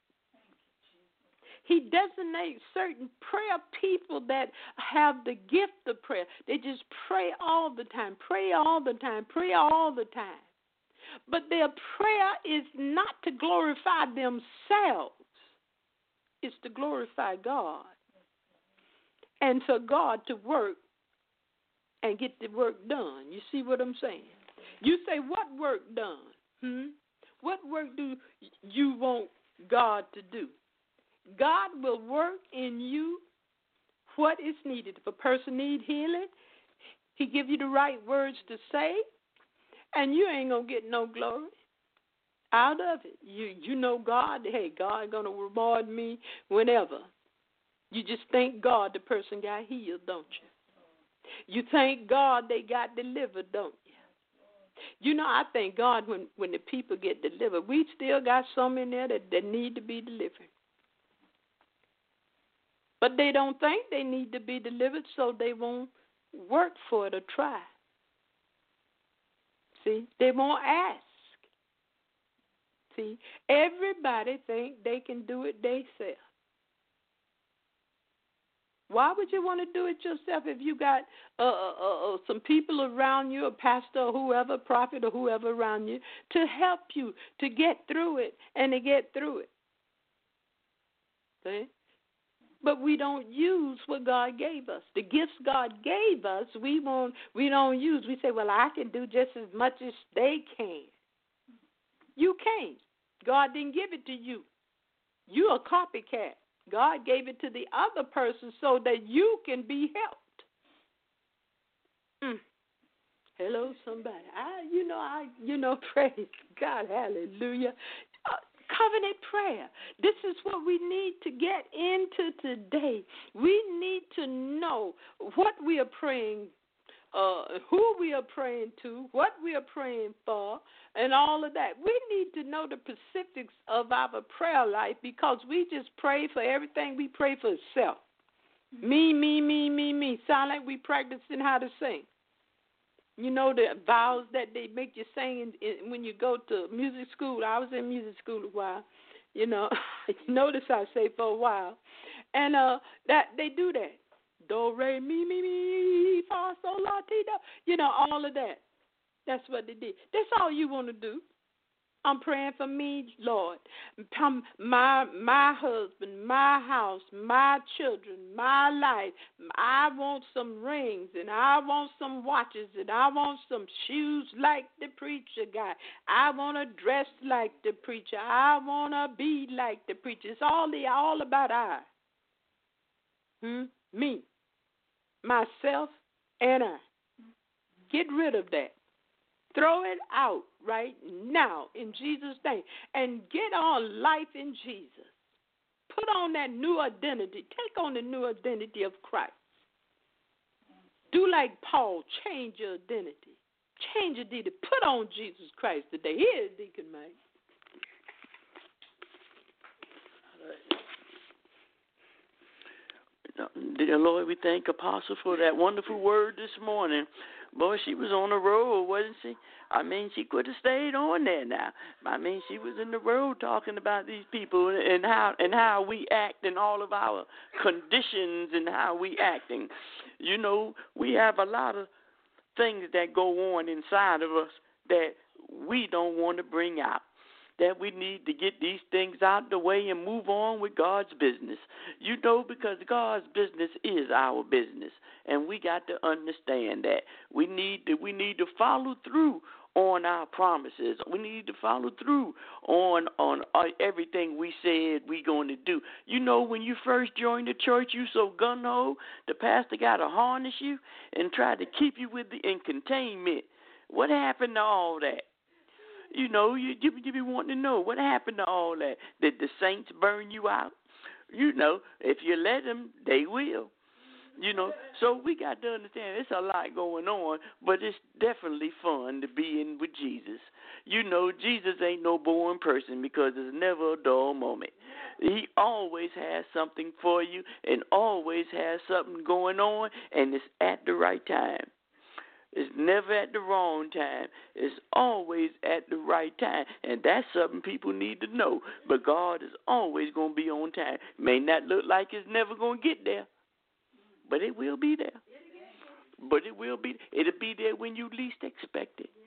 [SPEAKER 2] He designates certain prayer people that have the gift of prayer. They just pray all the time, pray all the time, pray all the time. But their prayer is not to glorify themselves. It's to glorify God. And for God to work and get the work done. You see what I'm saying? You say, what work done? Hmm? What work do you want God to do? God will work in you what is needed. If a person needs healing, He give you the right words to say, and you ain't going to get no glory out of it. You you know God, hey, God going to reward me whenever. You just thank God the person got healed, don't you? You thank God they got delivered, don't you? You know, I thank God when, when the people get delivered. We still got some in there that, that need to be delivered. But they don't think they need to be delivered, so they won't work for it or try. See, they won't ask. See, everybody think they can do it themselves. Why would you want to do it yourself if you got uh, uh, uh, some people around you, a pastor or whoever, prophet or whoever around you, to help you to get through it and to get through it? See? But we don't use what God gave us. The gifts God gave us, we won't. We don't use. We say, well, I can do just as much as they can. You can't. God didn't give it to you. You're a copycat. God gave it to the other person so that you can be helped. Mm. Hello, somebody. I, you know, I, you know, praise God, hallelujah. Uh, covenant prayer. This is what we need to get into today. We need to know what we are praying, uh, who we are praying to, what we are praying for, and all of that. We need to know the specifics of our prayer life because we just pray for everything. We pray for self. Me, me, me, me, me. Sound like we practicing how to sing. You know the vows that they make you sing in, in, when you go to music school. I was in music school a while. You know, you notice I say for a while. And uh, that they do that. Do, re, mi, mi, mi, fa, sol, la, ti, do. You know, all of that. That's what they did. That's all you want to do. I'm praying for me, Lord. My my husband, my house, my children, my life. I want some rings, and I want some watches, and I want some shoes like the preacher guy. I want to dress like the preacher. I want to be like the preacher. It's all, the, all about I. Hmm? Me, myself, and I. Get rid of that. Throw it out right now in Jesus' name and get on life in Jesus. Put on that new identity. Take on the new identity of Christ. Do like Paul. Change your identity. Change your identity. Put on Jesus Christ today. Here's Deacon Mike.
[SPEAKER 3] Dear Lord, we thank Apostle for that wonderful word this morning. Boy, she was on the road, wasn't she? I mean, she could have stayed on there now. I mean, she was in the road talking about these people and how and how we act and all of our conditions and how we acting. You know, we have a lot of things that go on inside of us that we don't want to bring out. that we need to get these things out the way and move on with God's business. You know, because God's business is our business, and we got to understand that. We need to, we need to follow through on our promises. We need to follow through on on uh, everything we said we going to do. You know, when you first joined the church, you so gung-ho, the pastor got to harness you and try to keep you with the in containment. What happened to all that? You know, you, you, you be wanting to know, what happened to all that? Did the saints burn you out? You know, if you let them, they will. You know, so we got to understand it's a lot going on, but it's definitely fun to be in with Jesus. You know, Jesus ain't no boring person because there's never a dull moment. He always has something for you and always has something going on, and it's at the right time. It's never at the wrong time. It's always at the right time. And that's something people need to know. But God is always going to be on time. May not look like it's never going to get there, but it will be there. But it will be. It'll be there when you least expect it.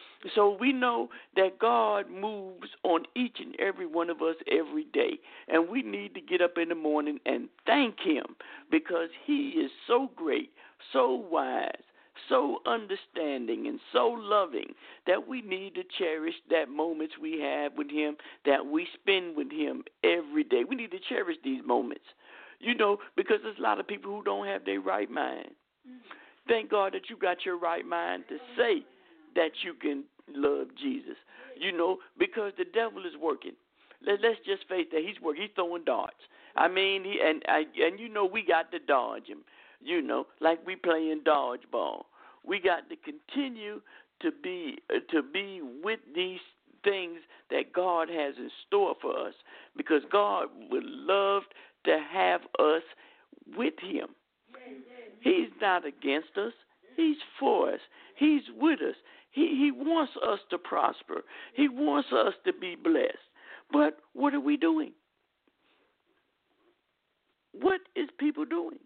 [SPEAKER 3] So we know that God moves on each and every one of us every day. And we need to get up in the morning and thank him because he is so great, so wise, so understanding, and so loving that we need to cherish that moments we have with him, that we spend with him every day. We need to cherish these moments. You know, because there's a lot of people who don't have their right mind. Mm-hmm. Thank God that you got your right mind to say that you can love Jesus. You know, because the devil is working. Let, let's just face that he's working. He's throwing darts. I mean, he, and I, and you know, we got to dodge him. You know, like we playing dodgeball. We got to continue to be uh, to be with these things that God has in store for us, because God would love to have us with him. He's not against us. He's for us. He's with us. He, he wants us to prosper. He wants us to be blessed. But what are we doing? What is people doing?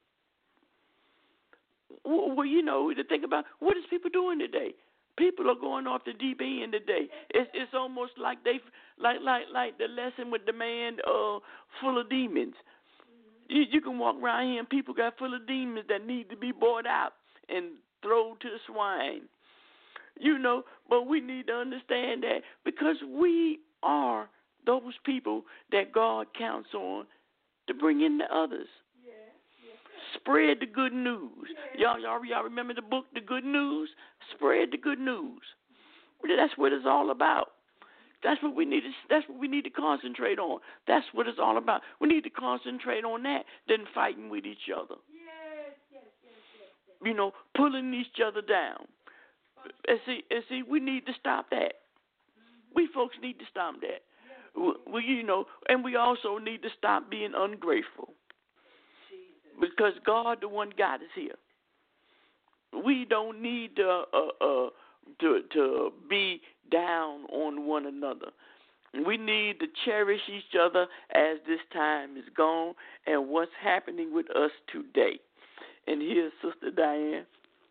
[SPEAKER 3] Well, you know, to think about, what is people doing today? People are going off the deep end today. It's it's almost like they like like like the lesson with the man uh full of demons. You, you can walk around here and people got full of demons that need to be brought out and thrown to the swine. You know, but we need to understand that because we are those people that God counts on to bring in the others. Yeah, yeah. Spread the good news. Yeah. Y'all, y'all, y'all remember the book, The Good News? Spread the good news. That's what it's all about. That's what we need to. That's what we need to concentrate on. That's what it's all about. We need to concentrate on that than fighting with each other. Yes, yes, yes, yes, yes. You know, pulling each other down. And see, and see, we need to stop that. We folks need to stop that. We, you know, and we also need to stop being ungrateful, because God, the one got us here. We don't need to uh, uh, to to be down on one another. We need to cherish each other as this time is gone and what's happening with us today. And here's Sister Diane.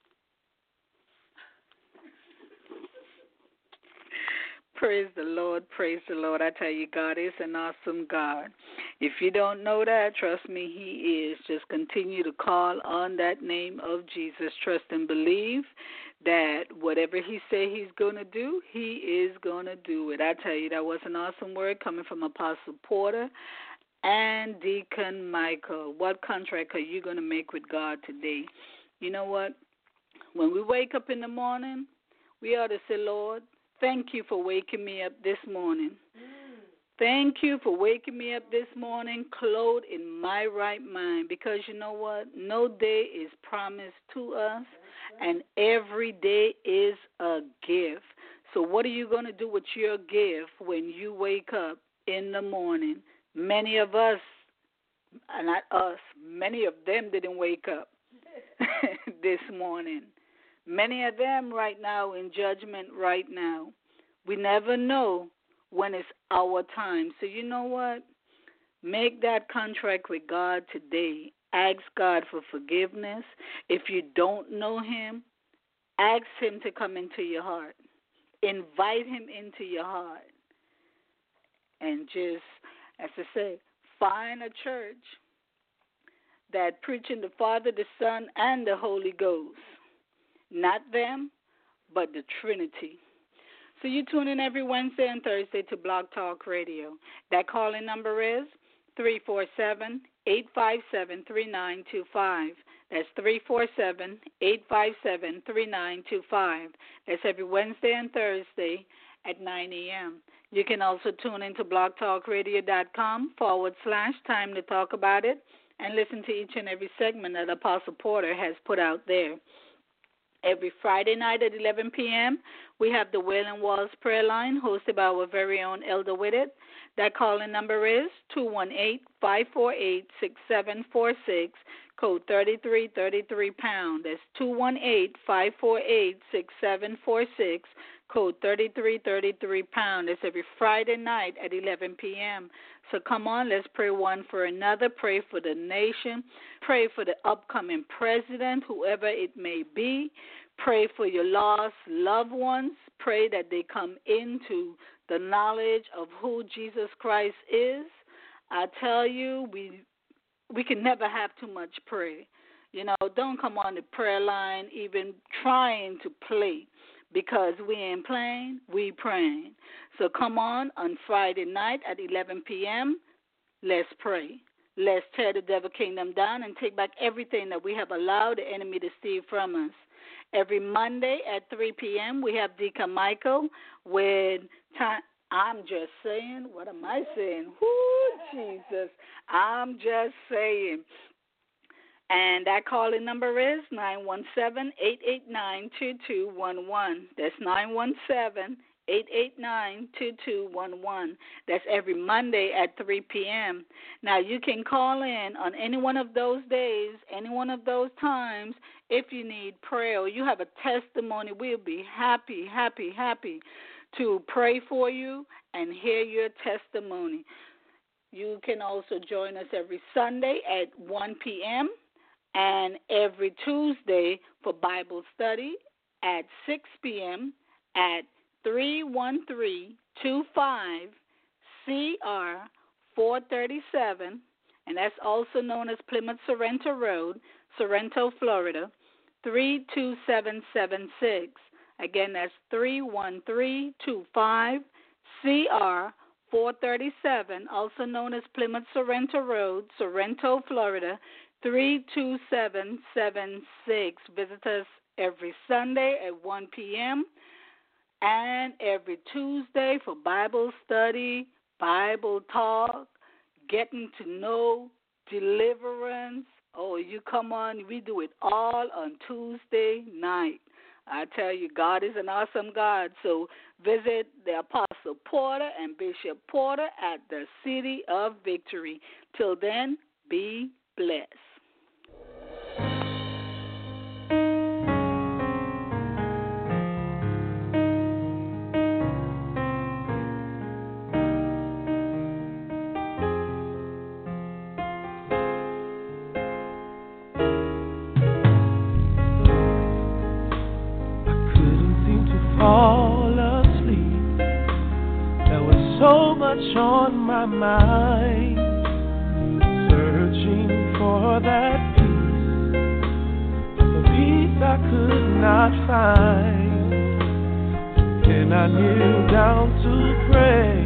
[SPEAKER 4] Praise the Lord, praise the Lord. I tell you, God is an awesome God. If you don't know that, trust me, he is. Just continue to call on that name of Jesus. Trust and believe that whatever he say he's going to do, he is going to do it. I tell you, that was an awesome word coming from Apostle Porter and Deacon Michael. What contract are you going to make with God today? You know what? When we wake up in the morning, we ought to say, Lord, thank you for waking me up this morning. Mm. Thank you for waking me up this morning, clothed in my right mind, because you know what? No day is promised to us, and every day is a gift. So what are you going to do with your gift when you wake up in the morning? Many of us, not us, many of them didn't wake up this morning. Many of them right now in judgment right now. We never know when it's our time. So you know what? Make that contract with God today. Ask God for forgiveness. If you don't know him, ask him to come into your heart. Invite him into your heart. and just, as I say, find a church that preaching the Father, the Son, and the Holy Ghost. Not them, but the Trinity. So you tune in every Wednesday and Thursday to Blog Talk Radio. That calling number is three four seven, eight five seven, three nine two five. That's three four seven, eight five seven, three nine two five. That's every Wednesday and Thursday at nine a.m. You can also tune into blogtalkradio.com forward slash time to talk about it and listen to each and every segment that Apostle Porter has put out there. Every Friday night at eleven p.m., we have the Wailing Walls Prayer Line hosted by our very own Elder Whitted. That calling number is two one eight, five four eight, six seven four six, code thirty-three thirty-three pound. That's two one eight, five four eight, six seven four six, code thirty-three thirty-three pound. That's every Friday night at eleven p.m. So come on, let's pray one for another. Pray for the nation. Pray for the upcoming president, whoever it may be. Pray for your lost loved ones. Pray that they come into the knowledge of who Jesus Christ is. I tell you, we we can never have too much prayer. You know, don't come on the prayer line even trying to play, because we ain't playing, we praying. So come on on Friday night at eleven p.m., let's pray. Let's tear the devil kingdom down and take back everything that we have allowed the enemy to steal from us. Every Monday at three p.m., we have Deacon Michael with time. I'm just saying, what am I saying? Whoo, Jesus, I'm just saying. And that calling number is nine one seven, eight eight nine, two two one one. That's nine one seven, eight eight nine, two two one one. That's every Monday at three p.m. Now, you can call in on any one of those days, any one of those times, if you need prayer or you have a testimony. We'll be happy, happy, happy to pray for you and hear your testimony. You can also join us every Sunday at one p.m. and every Tuesday for Bible study at six p.m. at three one three two five C R four thirty-seven, and that's also known as Plymouth Sorrento Road, Sorrento, Florida, three two seven seven six. Again, that's three one three two five C R four thirty-seven, also known as Plymouth Sorrento Road, Sorrento, Florida, three two seven seven six. Visit us every Sunday at one p.m. and every Tuesday for Bible study, Bible talk, getting to know, deliverance. Oh, you come on, we do it all on Tuesday night. I tell you, God is an awesome God. So visit the Apostle Porter and Bishop Porter at the City of Victory. Till then, be blessed.
[SPEAKER 5] On my mind, searching for that peace, the peace I could not find. Then I kneel down to pray,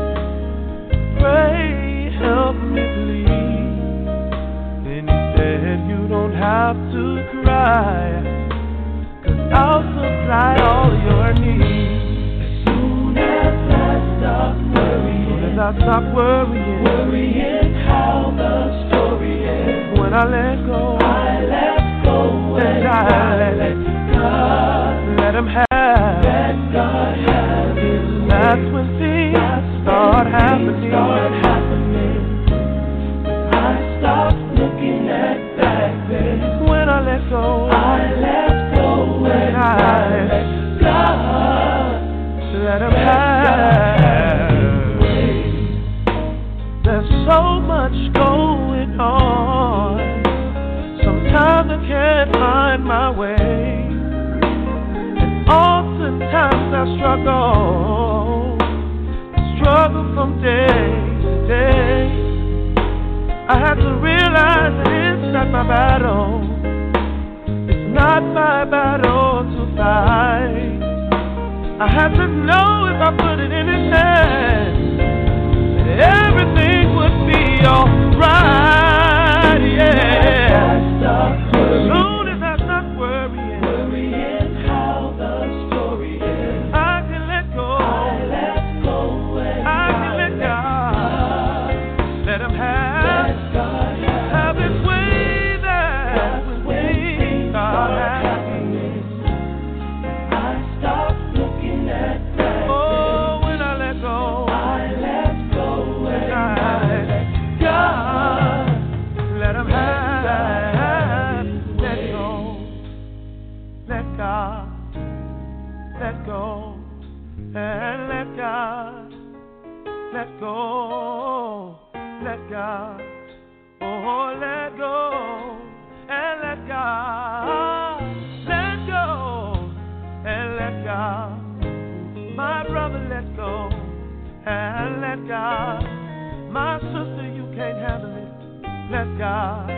[SPEAKER 5] pray, help me please. Then he said, you don't have to cry, 'cause I'll supply all your needs. As soon as I stop worrying, I stop worrying, worrying how the story ends. When I let go, I let go, and I, I let, let God, let Him have, let God have His way. That's when things That's start when happening. Things start happening. I stop looking at back then. When I let go, I let go, and I, I let God, let Him have. There's so much going on. Sometimes I can't find my way, and oftentimes I struggle, struggle for from day to day. I had to realize that it's not my battle. It's not my battle to fight. I had to know if I put it in his hands, that everything would be alright, yeah. As soon as I stop worrying, worrying how the story is, I can let go. I let go and I can let God. Let him have, let God have, have his way there with me. God has me. I stop looking at that. Oh, when I let go, I let go and I let God. Let him have. Let go. Let God. Let go. And let God. Let go. Let God. Oh, let go. And let God. Let go. And let God. My brother, let go. And let God. My sister, you can't handle it. Let God.